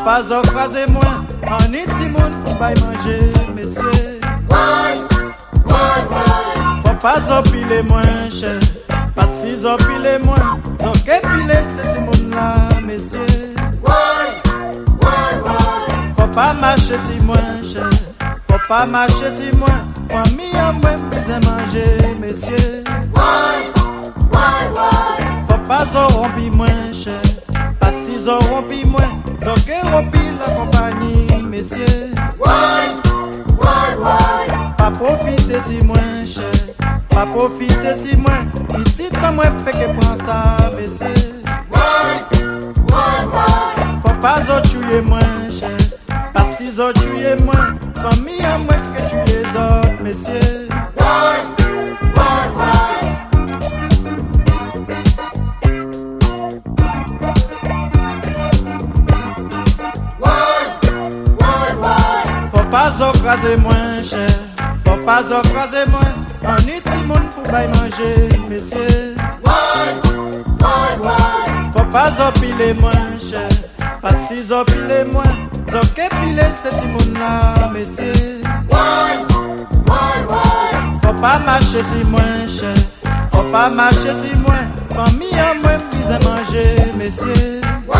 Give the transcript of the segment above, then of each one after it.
pas ocraser moins, en iti moun pour bail manger, messieurs. Faut pas empiler moins cher, pas si empiler moins, donc épiler c'est moun là, messieurs. Faut pas marcher si moins cher, faut pas marcher si moins, famille en moins besoin manger, messieurs. Faut pas rompi moins cher, pas si rompi moins, donc rompi la compagnie, messieurs. Pas profiter si moins cher, pas profiter si moins, ici t'as moins fait que prend ça, messieurs. Faut pas tuer moins cher, pas si tuer moins, famille en moins que tu les autres, messieurs. Faut pas ocraser moins cher, faut pas ocraser moins, on est tout le monde pour bail manger, messieurs. Faut pas empiler moins cher, pas si empiler moins, donc épiler c'est tout le monde là, messieurs. Faut pas marcher si moins cher, faut pas marcher si moins, famille en moins besoin manger, messieurs.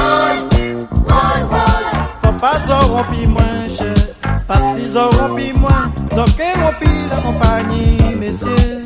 Faut pas rompi moins cher, pas si rompi moins, donc rompi la compagnie, messieurs.